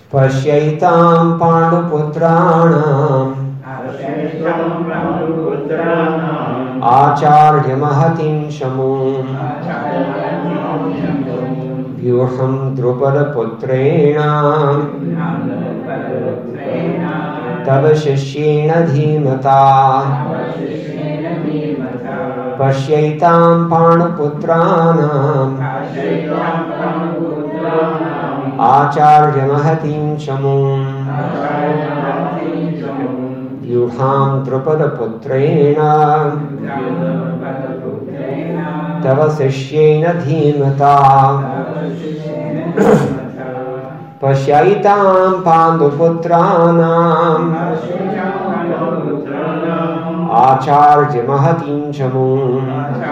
Pashyaitam Panduputranam Acharya Mahatim Shamum Vyuham Drupada Putrena Tava Shishyena Dhimata Pashyaitam Panduputranam Acharya Mahatim Shamum Vyuham Drupada Putrena Tava Sishyena Dhimata Pashyaitam Panduputranam Acharya Mahatim Shamum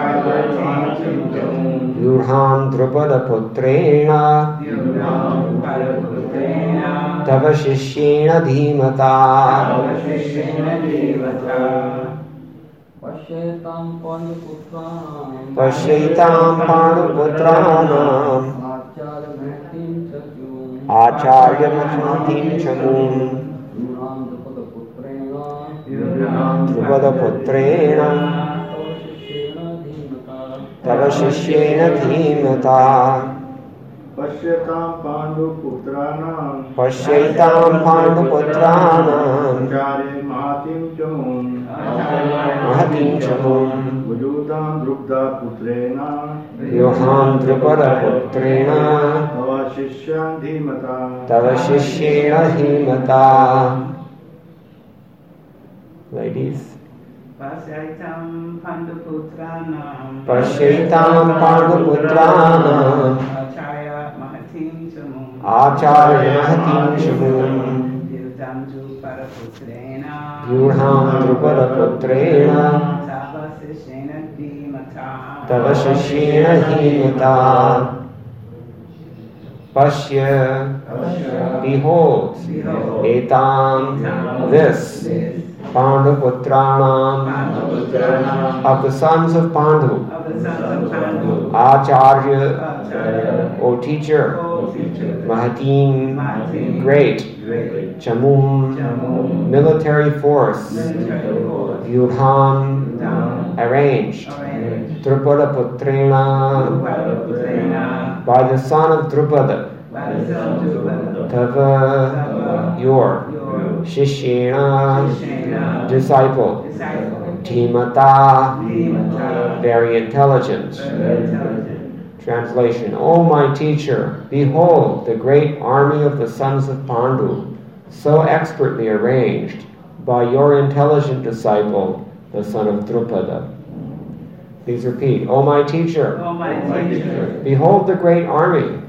Vyuham Drupada Putrena Tava Sishyena Dhimata Pashyaitam Panduputranam Acharya Mahatim Shamum Drupada Putrena Tava Sishyena Dhimata Pashyaitam Panduputranam Acharya Mahatim Shamum Vyuham Drupada Putrena Tava Sishyena Dhimata. Ladies. Pashyaitam Panduputranam Acharya Mahatim Shamum Vyuham Drupada Putrena Tava Sishyena Dhimata Pashya, behold, etam, this, Panduputranam, of the sons of Pandu, Acharya, O teacher, Mahatim, great, Chamum, military force, Vyuham, arranged, Drupada Putrena, by the son of Drupada, Tava, your, Shishyena, disciple, Dhimata, very intelligent. Translation: O my teacher, behold the great army of the sons of Pandu, so expertly arranged by your intelligent disciple, the son of Drupada. Please repeat. O my teacher, behold the great army,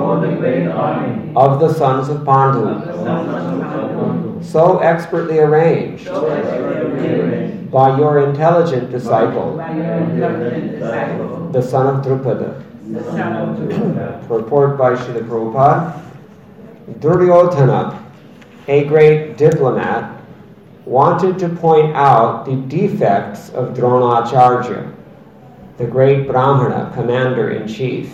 of the sons of Pandu, so expertly arranged by your intelligent disciple, the son of Drupada. Purport by Srila Prabhupada. Duryodhana, a great diplomat, wanted to point out the defects of Dronacharya, the great Brahmana commander-in-chief.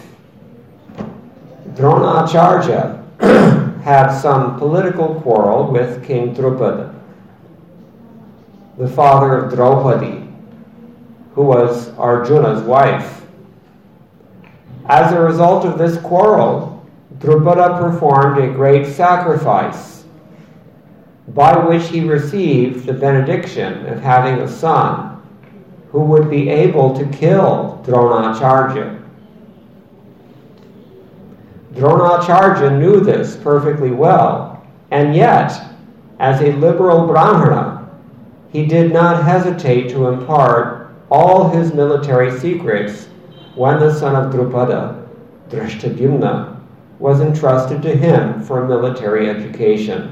Dronacharya had some political quarrel with King Drupada, the father of Draupadi, who was Arjuna's wife. As a result of this quarrel, Drupada performed a great sacrifice, by which he received the benediction of having a son who would be able to kill Dronacharya. Dronacharya knew this perfectly well, and yet, as a liberal Brahmana, he did not hesitate to impart all his military secrets when the son of Drupada, Drishtadyumna, was entrusted to him for military education.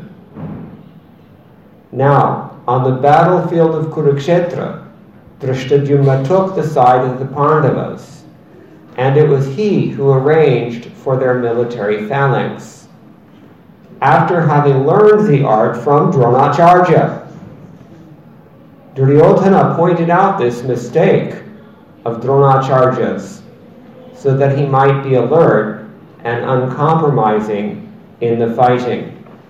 Now, on the battlefield of Kurukshetra, Drishtadyumna took the side of the Pandavas, and it was he who arranged for their military phalanx, after having learned the art from Dronacharya. Duryodhana pointed out this mistake of Dronacharya's, so that he might be alert and uncompromising in the fighting.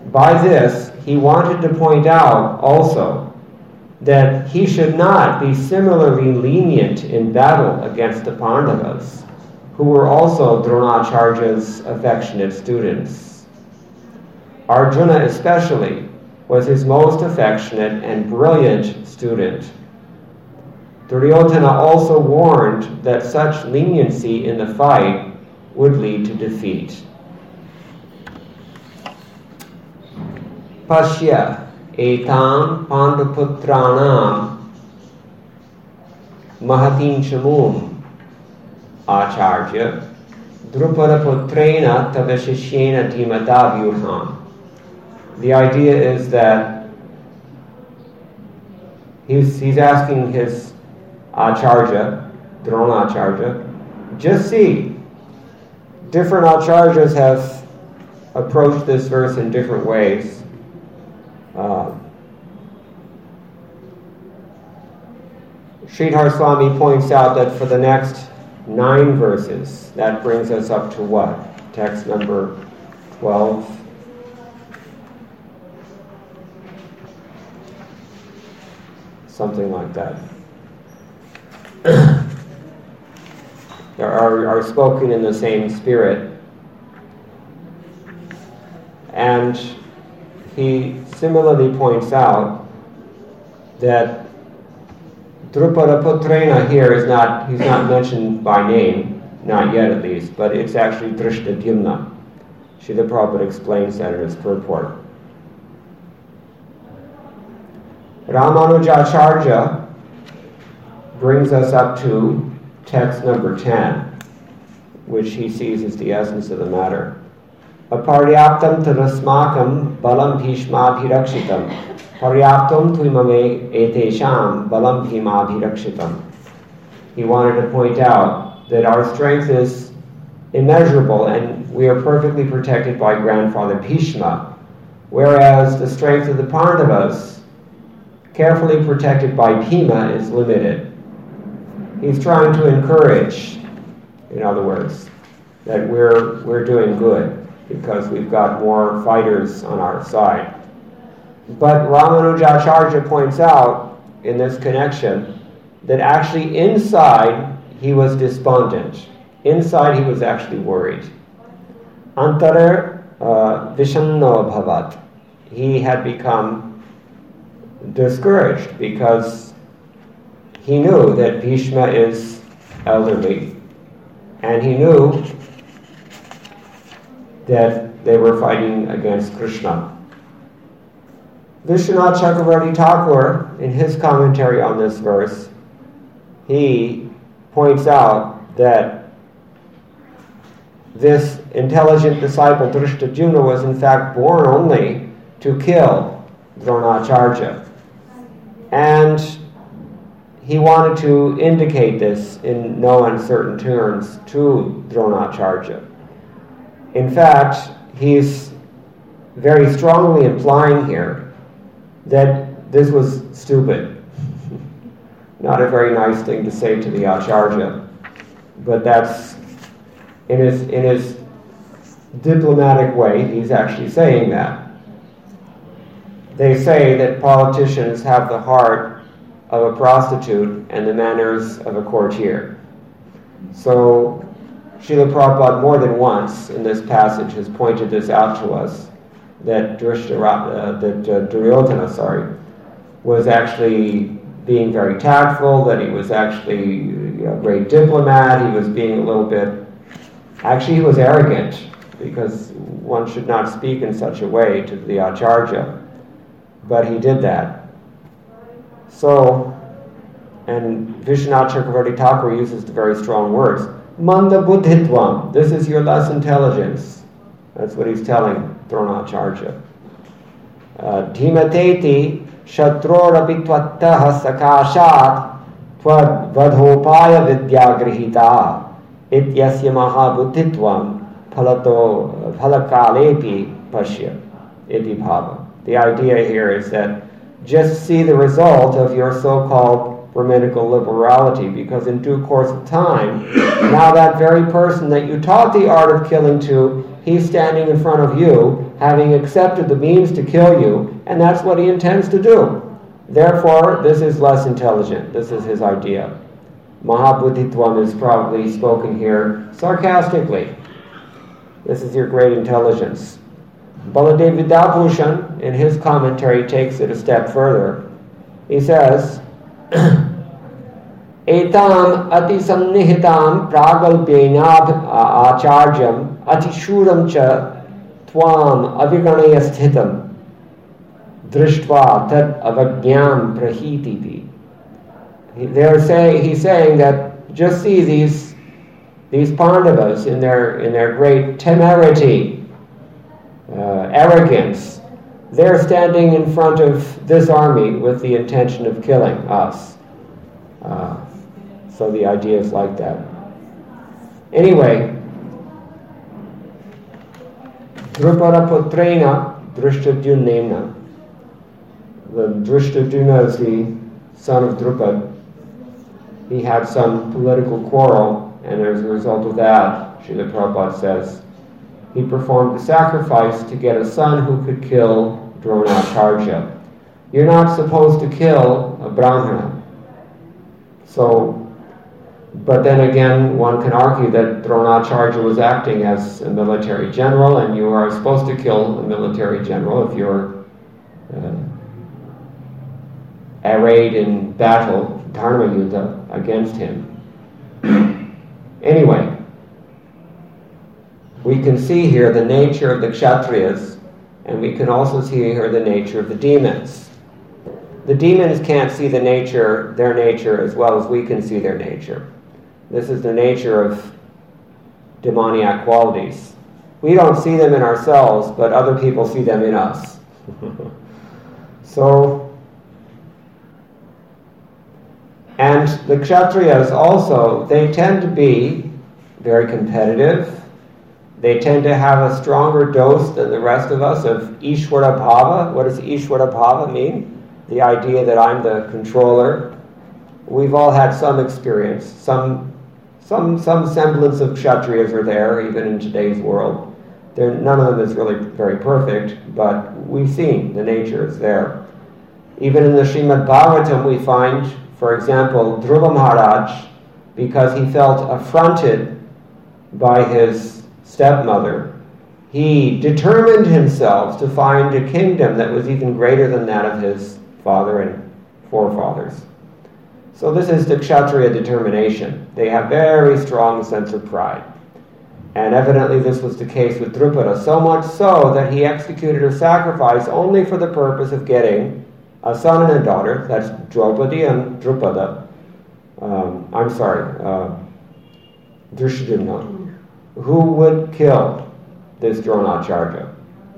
By this, he wanted to point out also that he should not be similarly lenient in battle against the Pandavas, who were also Dronacharya's affectionate students. Arjuna especially was his most affectionate and brilliant student. Duryodhana also warned that such leniency in the fight would lead to defeat. Pashya etam panduputranam mahatin chamum acharya drupada putrena tavashishyena dhimata vyurham. The idea is that he's asking his acharya, Dronacharya, just see, different acharyas have approached this verse in different ways. Sridhar Swami points out that for the next 9 verses, that brings us up to what? Text number 12. Something like that. are spoken in the same spirit. And he similarly points out that Drupada Putrena here he's not mentioned by name, not yet at least, but it's actually Drishtadyumna. Srila Prabhupada explains that in his purport. Ramanujacharya brings us up to text number 10, which he sees as the essence of the matter. Aparyaptam tanasmakam balam bhishmabhirakshitam paryaptam tuimame etesham balam bhimabhirakshitam. He wanted to point out that our strength is immeasurable and we are perfectly protected by grandfather Bhishma, whereas the strength of the Pandavas, carefully protected by Bhima, is limited. He's trying to encourage, in other words, that we're doing good because we've got more fighters on our side. But Ramanujacharya points out in this connection that actually inside he was despondent. Inside he was actually worried. Antara vishanno bhavat. He had become discouraged because he knew that Bhishma is elderly and he knew that they were fighting against Krishna. Vishwanath Chakravarti Thakur, in his commentary on this verse, he points out that this intelligent disciple Drishtadyumna was in fact born only to kill Dronacharya. And he wanted to indicate this in no uncertain terms to Dronacharya. In fact, he's very strongly implying here that this was stupid. Not a very nice thing to say to the Acharya, but that's in his diplomatic way, he's actually saying that. They say that politicians have the heart of a prostitute and the manners of a courtier. So Srila Prabhupada more than once in this passage has pointed this out to us, that Duryodhana was actually being very tactful, that he was actually a great diplomat, he was being a little bit, actually he was arrogant, because one should not speak in such a way to the Acharya, but he did that. So, and Vishwanath Chakravarti Thakur uses the very strong words, Manda buddhitvam, this is your less intelligence. That's what he's telling Dronacharya. Dhimateti shatrorabitvattaha sakashat tvad vadhopaya vidyagrihita ityasya mahabuddhitvam phalakalepi pashya iti bhava. The idea here is that just see the result of your so-called Brahminical liberality, because in due course of time, now that very person that you taught the art of killing to, he's standing in front of you having accepted the means to kill you, and that's what he intends to do. Therefore, this is less intelligent. This is his idea. Mahabuddhitvam is probably spoken here sarcastically. This is your great intelligence. Baladev Vidyabhushan, in his commentary, takes it a step further. He says, Etam atisamnihitam pragalpyenab acharyam atishuram cha tvam aviganaya sthitam drishtva tat avagyam prahititi. He's saying that just see these Pandavas in their great temerity, arrogance. They're standing in front of this army with the intention of killing us. So the idea is like that. Anyway, Drupada Putrena Drishtadyumna. The Drishtadyumna is the son of Drupad. He had some political quarrel, and as a result of that, Srila Prabhupada says, he performed a sacrifice to get a son who could kill Dronacharya. You're not supposed to kill a Brahmana. But then again, one can argue that Dronacharya was acting as a military general, and you are supposed to kill a military general if you're arrayed in battle, Dharma Yuddha, against him. Anyway, we can see here the nature of the Kshatriyas, and we can also see here the nature of the demons. The demons can't see their nature as well as we can see their nature. This is the nature of demoniac qualities. We don't see them in ourselves, but other people see them in us. And the Kshatriyas also, they tend to be very competitive. They tend to have a stronger dose than the rest of us of Ishvara Bhava. What does Ishvara Bhava mean? The idea that I'm the controller. We've all had some experience. Some semblance of Kshatriyas are there, even in today's world. None of them is really very perfect, but we've seen the nature is there. Even in the Srimad Bhagavatam we find, for example, Dhruva Maharaj, because he felt affronted by his stepmother, he determined himself to find a kingdom that was even greater than that of his father and forefathers. So this is the Kshatriya determination. They have very strong sense of pride. And evidently this was the case with Drupada, so much so that he executed a sacrifice only for the purpose of getting a son and a daughter, that's Draupadi and Drupada, Drishtadyumna, who would kill this Dronacharya.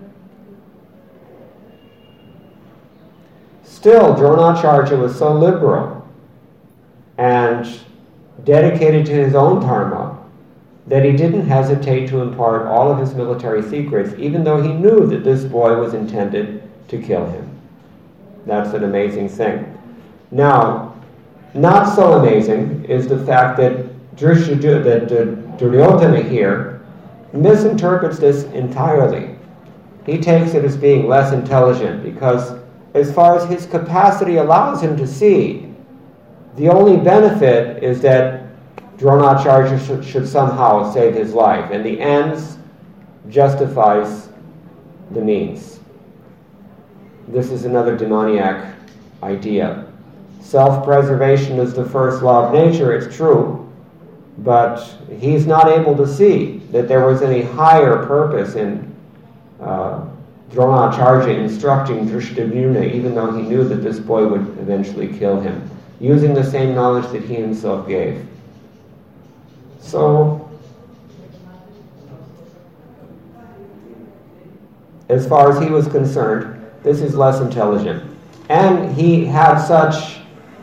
Still, Dronacharya was so liberal and dedicated to his own dharma that he didn't hesitate to impart all of his military secrets, even though he knew that this boy was intended to kill him. That's an amazing thing. Now, not so amazing is the fact that Duryodhana here misinterprets this entirely. He takes it as being less intelligent because as far as his capacity allows him to see, the only benefit is that Dronacharya should somehow save his life, and the ends justifies the means. This is another demoniac idea. Self-preservation is the first law of nature, it's true, but he's not able to see that there was any higher purpose in Dronacharya instructing Drishtadyumna, even though he knew that this boy would eventually kill him, using the same knowledge that he himself gave. So, as far as he was concerned, this is less intelligent. And he had such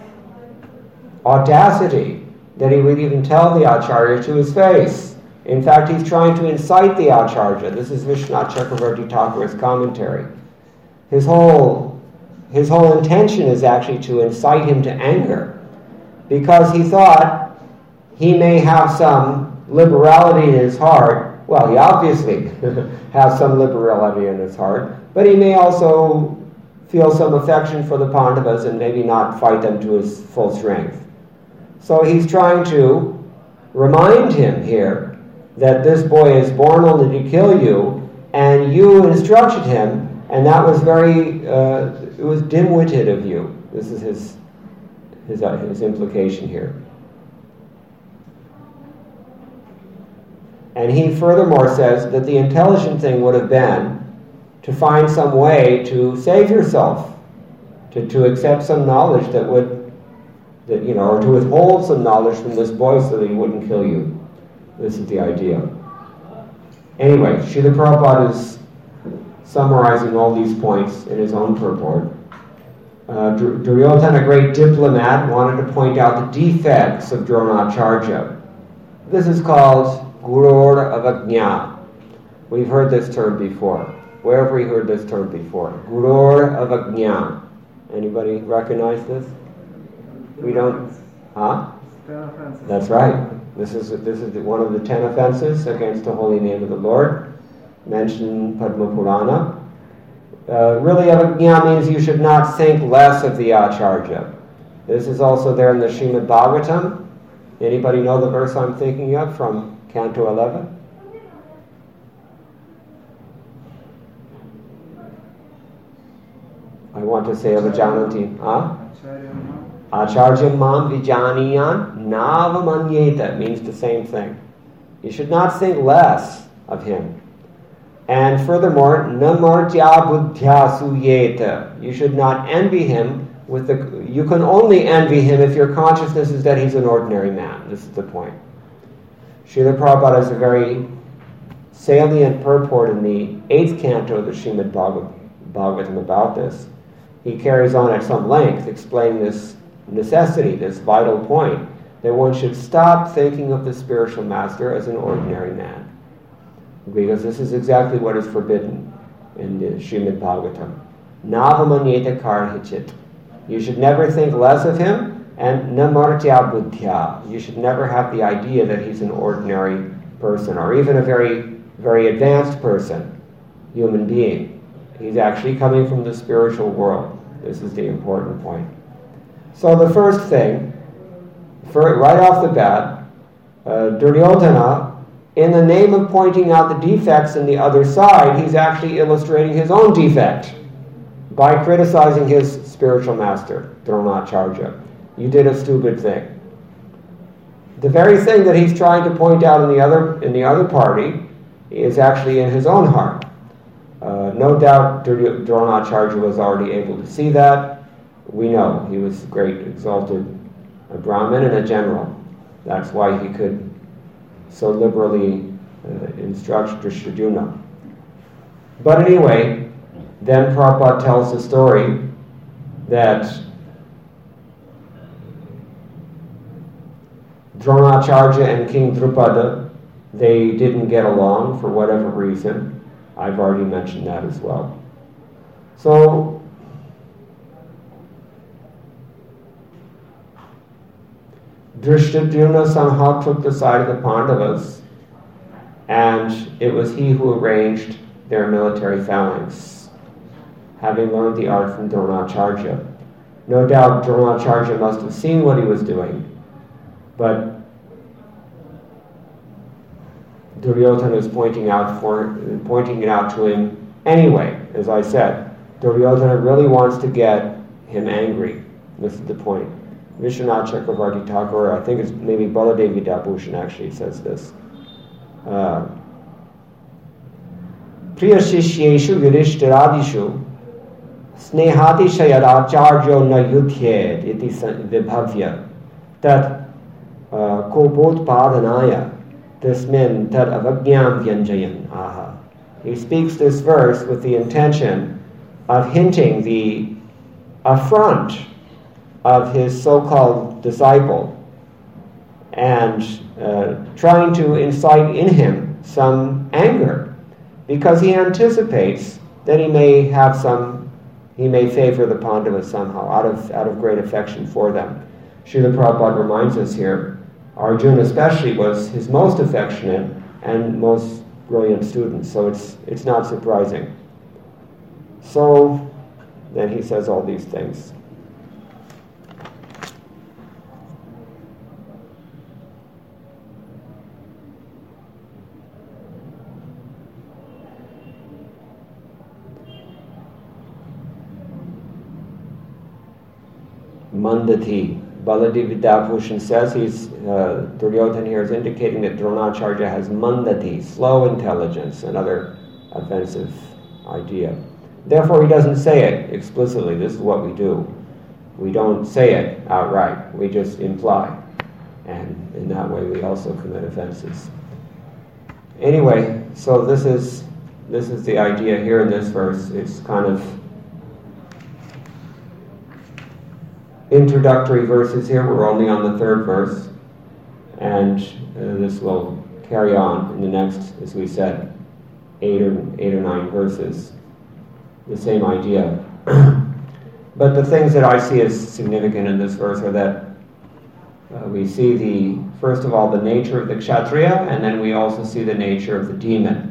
audacity that he would even tell the Acharya to his face. In fact, he's trying to incite the Acharya. This is Vishwanath Chakravarti Thakur's commentary. His whole intention is actually to incite him to anger, because he thought he may have some liberality in his heart Well, he obviously has some liberality in his heart, but he may also feel some affection for the Pandavas and maybe not fight them to his full strength. So he's trying to remind him here that this boy is born only to kill you, and you instructed him, and that was it was dim-witted of you. This is his implication here. And he furthermore says that the intelligent thing would have been to find some way to save yourself, to accept some knowledge or to withhold some knowledge from this boy so that he wouldn't kill you. This is the idea. Anyway, Srila Prabhupada is summarizing all these points in his own purport. Duryodhana, a great diplomat, wanted to point out the defects of Dronacharya. This is called Gurur Avajna. We've heard this term before. Where have we heard this term before? Gurur Avajna. Anybody recognize this? We don't? Huh? That's right. This is one of the 10 offenses against the holy name of the Lord, mentioned in Padma Purana. Really, avajna means you should not think less of the Acharya. This is also there in the Srimad Bhagavatam. Anybody know the verse I'm thinking of from Canto 11? I want to say avajananti. Acharya mam vijaniyan navamanyeta means the same thing. You should not think less of him. And furthermore, namartya buddhya suyeta. You should not envy him you can only envy him if your consciousness is that he's an ordinary man. This is the point. Srila Prabhupada has a very salient purport in the 8th canto of the Srimad Bhagavatam about this. He carries on at some length explaining this necessity, this vital point, that one should stop thinking of the spiritual master as an ordinary man. Because this is exactly what is forbidden in the Srimad Bhagavatam. Navamanyeta karhichit. You should never think less of him, and namartya buddhya. You should never have the idea that he's an ordinary person, or even a very, very advanced person, human being. He's actually coming from the spiritual world. This is the important point. So the first thing, right off the bat, Duryodhana, in the name of pointing out the defects in the other side, he's actually illustrating his own defect by criticizing his spiritual master, Dronacharya. You did a stupid thing. The very thing that he's trying to point out in the other party is actually in his own heart. No doubt Dronacharya was already able to see that. We know he was a great exalted Brahmin and a general. That's why he could so liberally instruct Drishtadyumna. But anyway, then Prabhupada tells the story that Dronacharya and King Drupada, they didn't get along for whatever reason. I've already mentioned that as well. So, Drishtadyumna somehow took the side of the Pandavas, and it was he who arranged their military phalanx, having learned the art from Dronacharya. No doubt Dronacharya must have seen what he was doing, but Duryodhana is pointing it out to him anyway. As I said, Duryodhana really wants to get him angry. This is the point. Vishwanath Chakravarti Thakur, I think it's maybe Baladevi Dabhushan actually says this. Priya Shishyeshu Yudhishtiradishu Snehati Shayaracharyo na yudhyed iti vibhavya tat kopotpadanaya tasmin tad avajnam vyanjayan aha. He speaks this verse with the intention of hinting the affront of his so-called disciple and trying to incite in him some anger, because he anticipates that he may favor the Pandavas somehow out of great affection for them. Srila Prabhupada reminds us here, Arjuna especially was his most affectionate and most brilliant students, so it's not surprising. So then he says all these things. Mandati. Baladi Vidyabhushan says Duryodhana here is indicating that Dronacharya has mandati, slow intelligence, another offensive idea. Therefore, he doesn't say it explicitly. This is what we do. We don't say it outright. We just imply. And in that way, we also commit offenses. Anyway, so this is the idea here in this verse. It's kind of introductory verses here. We're only on the third verse, and this will carry on in the next, as we said, eight or nine verses. The same idea. But the things that I see as significant in this verse are that we see first of all, the nature of the kshatriya, and then we also see the nature of the demon.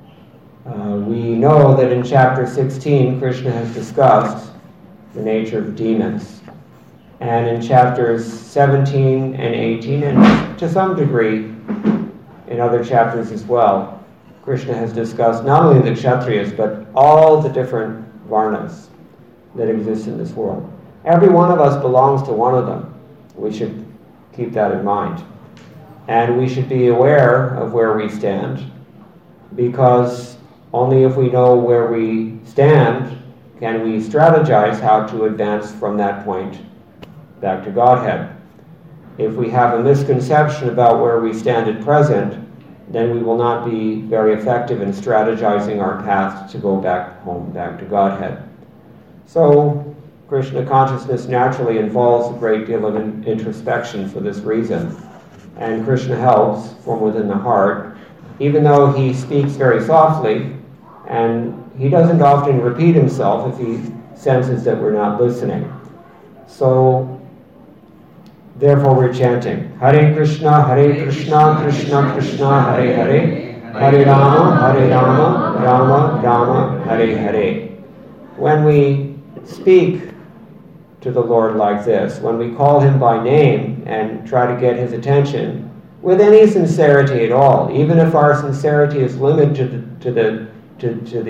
We know that in chapter 16, Krishna has discussed the nature of demons. And in chapters 17 and 18, and to some degree in other chapters as well, Krishna has discussed not only the kshatriyas, but all the different varnas that exist in this world. Every one of us belongs to one of them. We should keep that in mind. And we should be aware of where we stand, because only if we know where we stand can we strategize how to advance from that point back to Godhead. If we have a misconception about where we stand at present, then we will not be very effective in strategizing our path to go back home, back to Godhead. So, Krishna consciousness naturally involves a great deal of introspection for this reason. And Krishna helps from within the heart, even though he speaks very softly, and he doesn't often repeat himself if he senses that we're not listening. So, therefore we're chanting, Hare Krishna, Krishna Krishna, Hare Hare, Hare Rama, Rama Rama, Hare Hare. When we speak to the Lord like this, when we call him by name and try to get his attention, with any sincerity at all, even if our sincerity is limited to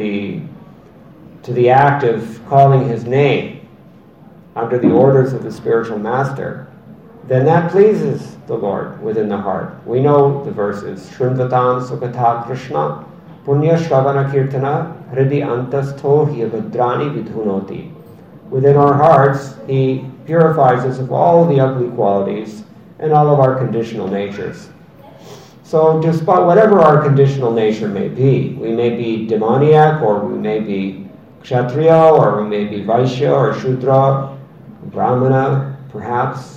the act of calling his name under the orders of the spiritual master, then that pleases the Lord within the heart. We know the verses. Shrunvatam sukata Krishna, punya shravana kirtana, hridi antastho hyabadrani vidhunoti. Within our hearts, he purifies us of all the ugly qualities and all of our conditional natures. So despite whatever our conditional nature may be, we may be demoniac, or we may be kshatriya, or we may be vaishya, or shudra, brahmana, perhaps.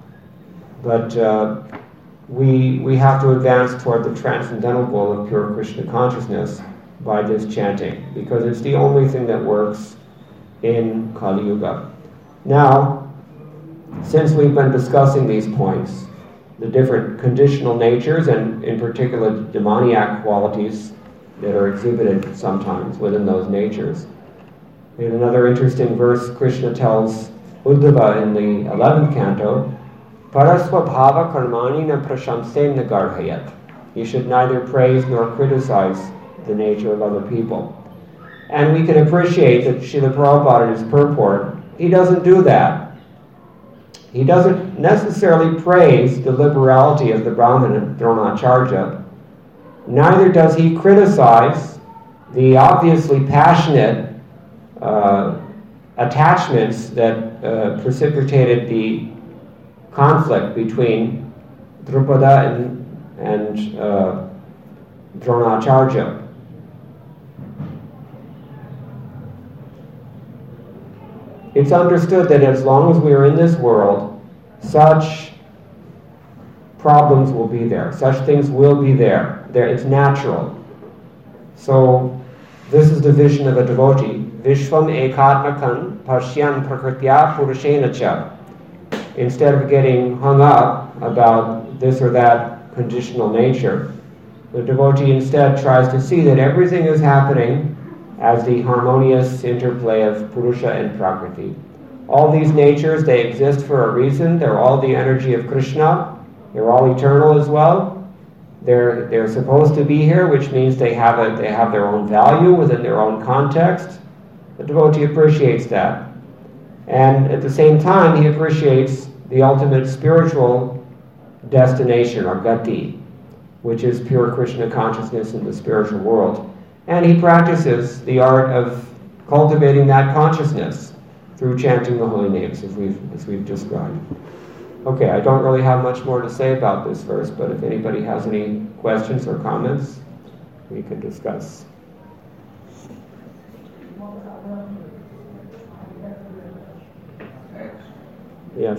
But we have to advance toward the transcendental goal of pure Krishna consciousness by this chanting, because it's the only thing that works in Kali Yuga. Now, since we've been discussing these points, the different conditional natures, and in particular demoniac qualities that are exhibited sometimes within those natures, in another interesting verse, Krishna tells Uddhava in the 11th canto, Parasva bhava karmani na prashamse na garhayat. You should neither praise nor criticize the nature of other people. And we can appreciate that Srila Prabhupada in his purport, he doesn't do that. He doesn't necessarily praise the liberality of the Brahmana Dronacharya. Neither does he criticize the obviously passionate attachments that precipitated the conflict between Drupada and Dronacharya. It's understood that as long as we are in this world, such problems will be there. Such things will be there. It's natural. So this is the vision of a devotee. Vishvam ekatmakan pashyan prakritya purushena cha. Instead of getting hung up about this or that conditional nature, The devotee instead tries to see that everything is happening as the harmonious interplay of Purusha and Prakriti. All these natures, they exist for a reason. They're all the energy of Krishna. They're all eternal as well. They're supposed to be here, which means they have their own value within their own context. The devotee appreciates that. And at the same time, he appreciates the ultimate spiritual destination, or gati, which is pure Krishna consciousness in the spiritual world. And he practices the art of cultivating that consciousness through chanting the holy names, as we've described. Okay, I don't really have much more to say about this verse, but if anybody has any questions or comments, we can discuss. Yes.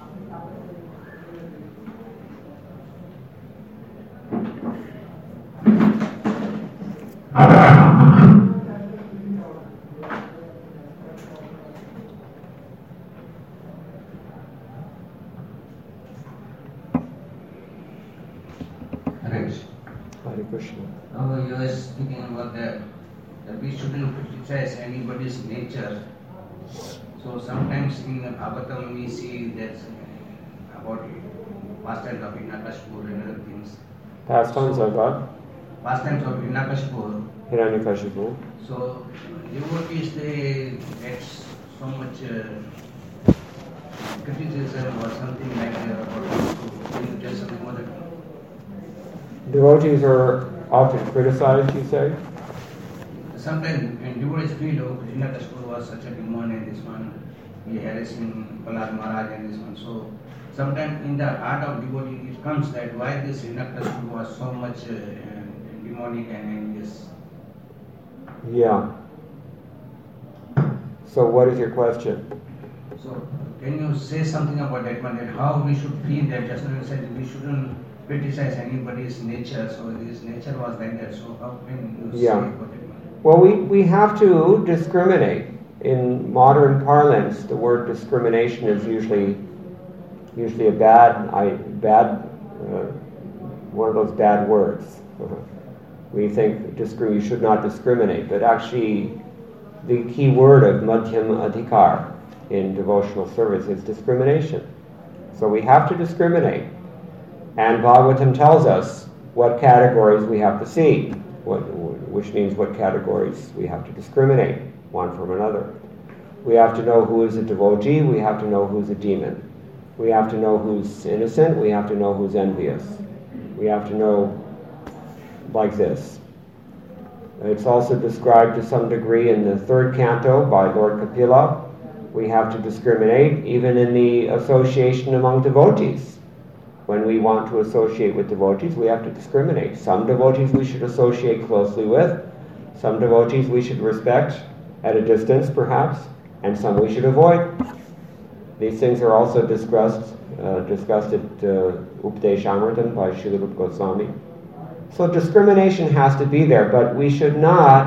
Hare Krishna. Now you were speaking about that we shouldn't criticize anybody's nature. So sometimes in Bhagavatam we see that about pastimes of Hiranyakashipu and other things. Pastimes of what? Pastimes of Hiranyakashipu. Hiranyakashipu. So devotees, they get so much criticism or something like that. Can you tell something about that? Devotees are often criticized, you say? Sometimes when devotees feel, oh, Hiranyakashipu was such a demon and this one, he harassing Prahlad Maharaj and this one. So sometimes in the heart of devotee it comes that why this Hiranyakashipu was so much demonic and envious. Yeah. So what is your question? So can you say something about that one, that how we should feel that just now you said we shouldn't criticize anybody's nature, so his nature was like that, so how can you say about that one? Well, we have to discriminate. In modern parlance, the word discrimination is usually a bad one of those bad words. We think you should not discriminate, but actually the key word of Madhyam Adhikar in devotional service is discrimination. So we have to discriminate. And Bhagavatam tells us what categories we have to see, which means what categories we have to discriminate one from another. We have to know who is a devotee, we have to know who's a demon. We have to know who's innocent, we have to know who's envious. We have to know like this. It's also described to some degree in the third canto by Lord Kapila. We have to discriminate even in the association among devotees. When we want to associate with devotees, we have to discriminate. Some devotees we should associate closely with, some devotees we should respect at a distance perhaps, and some we should avoid. These things are also discussed at Upadeshamritam by Srila Rupa Goswami. So discrimination has to be there, but we shouldn't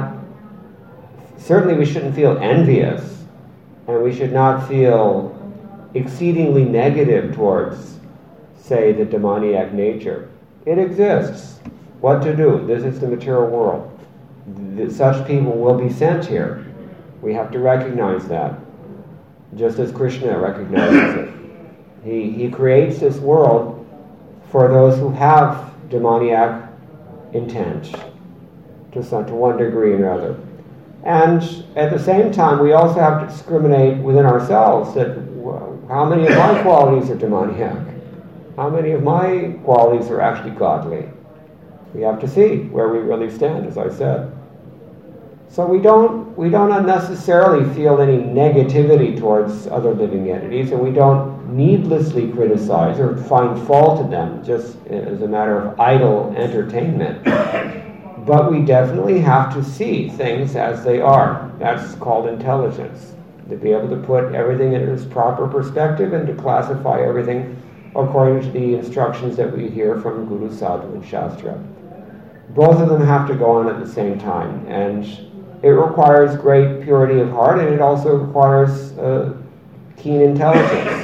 feel envious, and we should not feel exceedingly negative towards, say, the demoniac nature. It exists. What to do? This is the material world. Such people will be sent here. We have to recognize that, just as Krishna recognizes it. He creates this world for those who have demoniac intent to one degree or another. And at the same time, we also have to discriminate within ourselves that how many of my qualities are demoniac? How many of my qualities are actually godly? We have to see where we really stand, as I said. So we don't unnecessarily feel any negativity towards other living entities, and we don't needlessly criticize or find fault in them just as a matter of idle entertainment. But we definitely have to see things as they are. That's called intelligence. To be able to put everything in its proper perspective and to classify everything according to the instructions that we hear from Guru, Sadhu, and Shastra. Both of them have to go on at the same time, and it requires great purity of heart, and it also requires keen intelligence.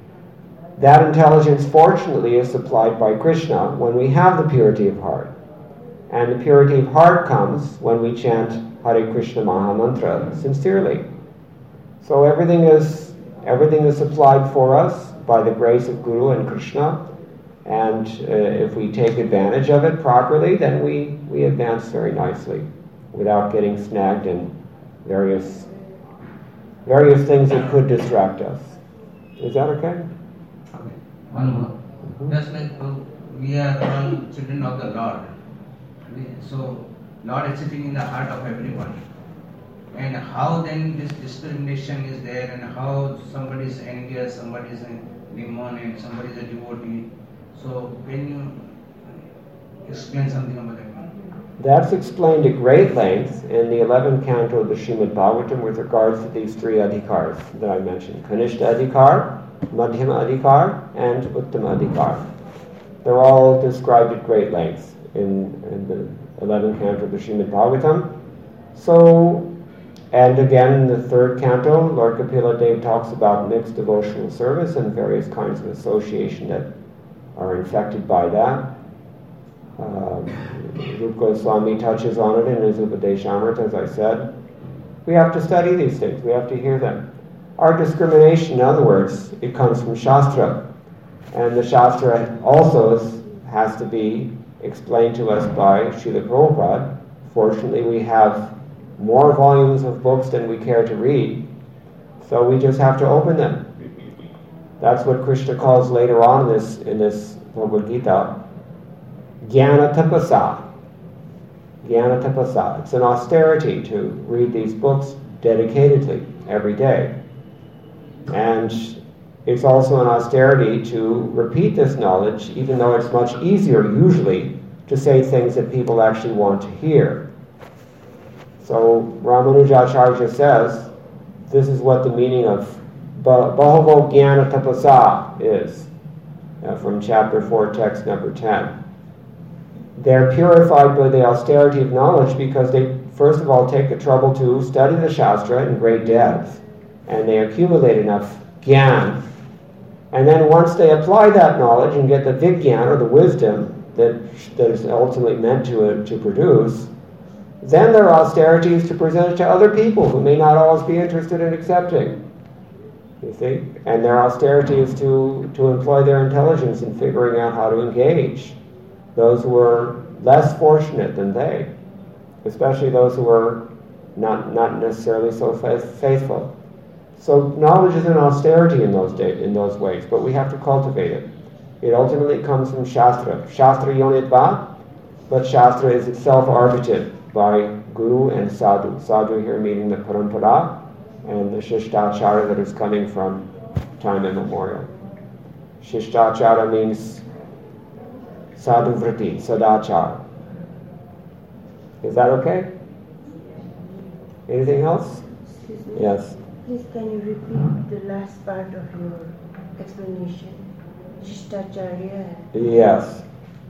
That intelligence, fortunately, is supplied by Krishna when we have the purity of heart. And the purity of heart comes when we chant Hare Krishna Maha Mantra sincerely. So everything is supplied for us by the grace of Guru and Krishna. And if we take advantage of it properly, then we advance very nicely without getting snagged in various things that could distract us. Is that okay? Okay. One more. Just like we are all children of the Lord. So Lord is sitting in the heart of everyone. And how then this discrimination is there, and how somebody is envious, somebody is a demon, and somebody is a devotee. So can you explain something about that? That's explained at great length in the 11th canto of the Srimad Bhagavatam with regards to these three adhikars that I mentioned. Kanishta adhikar, Madhyama adhikar, and Uttama adhikar. They're all described at great length in the 11th canto of the Srimad Bhagavatam. So, and again in the 3rd canto, Lord Kapila Dev talks about mixed devotional service and various kinds of association that are infected by that. Rupa Goswami touches on it in his Upadeshamrita, as I said. We have to study these things. We have to hear them. Our discrimination, in other words, it comes from Shastra. And the Shastra also has to be explained to us by Srila Prabhupada. Fortunately, we have more volumes of books than we care to read, so we just have to open them. That's what Krishna calls later on in this Bhagavad Gita, Jnana Tapasa. Jnana Tapasa. It's an austerity to read these books dedicatedly every day. And it's also an austerity to repeat this knowledge, even though it's much easier usually to say things that people actually want to hear. So Ramanujacharya says this is what the meaning of Bahavo Jnana Tapasa is, from chapter 4, text number 10. They're purified by the austerity of knowledge because they, first of all, take the trouble to study the Shastra in great depth, and they accumulate enough Jnana. And then once they apply that knowledge and get the Vigyan, or the wisdom, that is ultimately meant to produce, then their austerity is to present it to other people who may not always be interested in accepting. You see? And their austerity is to employ their intelligence in figuring out how to engage those who are less fortunate than they, especially those who are not necessarily so faithful. So knowledge is an austerity in those ways, but we have to cultivate it. It ultimately comes from Shastra. Shastra yonitva, but Shastra is itself arbited by Guru and Sadhu. Sadhu here meaning the Parampara and the Shishtachara that is coming from time immemorial. Shishtachara means Sadhu Vriti, Sadachara. Is that okay? Anything else? Excuse me. Yes. Please can you repeat the last part of your explanation? Shishtacharya. Yes.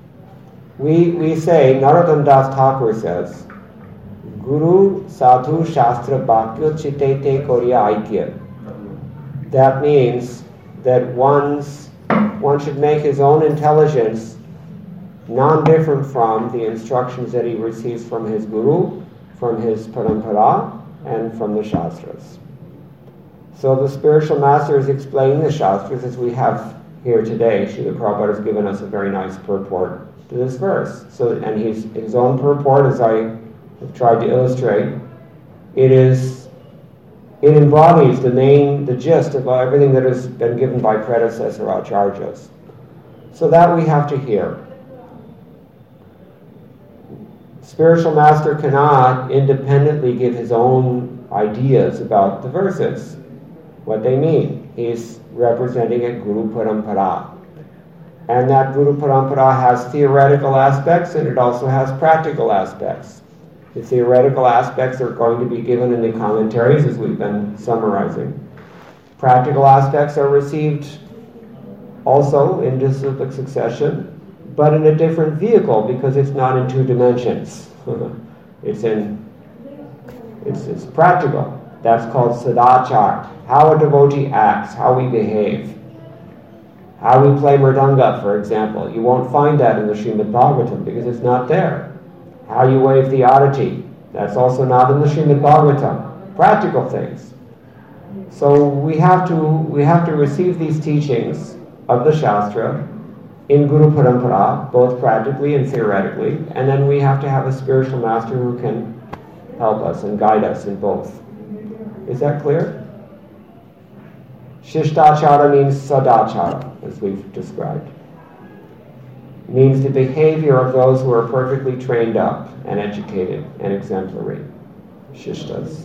We say, Narottam Das Thakur says, Guru Sadhu Shastra Bhakya Chitete Korya Aikya. That means that one should make his own intelligence non-different from the instructions that he receives from his Guru, from his Parampara, and from the Shastras. So the spiritual master is explaining the Shastras as we have here today. Srila Prabhupada has given us a very nice purport to this verse. And his own purport, as I have tried to illustrate, it embodies the gist of everything that has been given by predecessor acharyas. So that we have to hear. Spiritual master cannot independently give his own ideas about the verses, what they mean. He's representing a Guru Parampara. And that Guru Parampara has theoretical aspects and it also has practical aspects. The theoretical aspects are going to be given in the commentaries as we've been summarizing. Practical aspects are received also in disciplic succession, but in a different vehicle because it's not in 2 dimensions. It's practical. That's called sadachar. How a devotee acts, how we behave. How we play mridanga, for example. You won't find that in the Srimad Bhagavatam because it's not there. How you weigh theodicy. That's also not in the Srimad Bhagavatam. Practical things. So we have to receive these teachings of the Shastra in Guru Parampara, both practically and theoretically, and then we have to have a spiritual master who can help us and guide us in both. Is that clear? Shishtachara means sadachara, as we've described. It means the behavior of those who are perfectly trained up and educated and exemplary. Shishtas.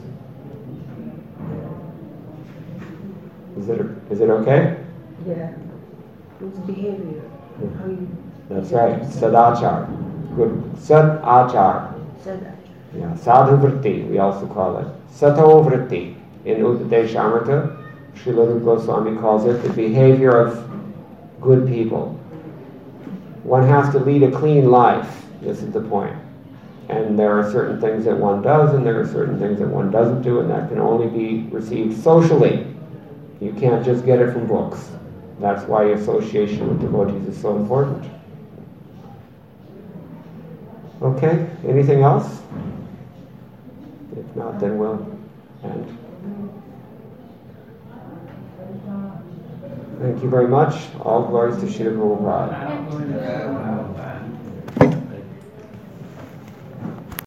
Is it okay? Yeah. It's behavior. How you... That's right. Sadachar. Good. Sadachar. Sada. Yeah. Sadhu vritti, we also call it. Sato vritti. In Upadeshamrita, Srila Rupa Goswami calls it the behavior of good people. One has to lead a clean life. This is the point. And there are certain things that one does, and there are certain things that one doesn't do, and that can only be received socially. You can't just get it from books. That's why association with devotees is so important. Okay, anything else? If not, then we'll end. Thank you very much. All glories to Srila Prabhupada.